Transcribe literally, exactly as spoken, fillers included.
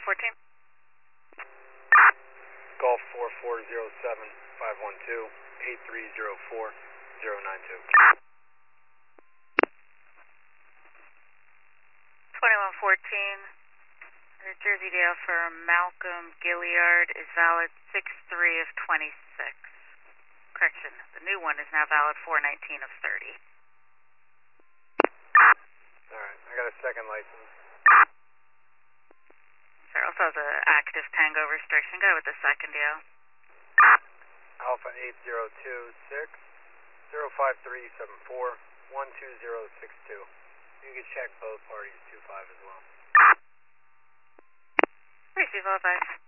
fourteen. Golf four four zero seven five one two eight three zero four zero nine two. twenty-one fourteen. The Jersey Dale for Malcolm Gilliard is valid six three of twenty-six. Correction, the new one is now valid four nineteen of thirty. Alright, I got a second license. Sir, also has an active Tango restriction. Go with the second deal. Alpha eight zero two six zero five three seven four one two zero six two. You can check both parties two five as well. Receive all five.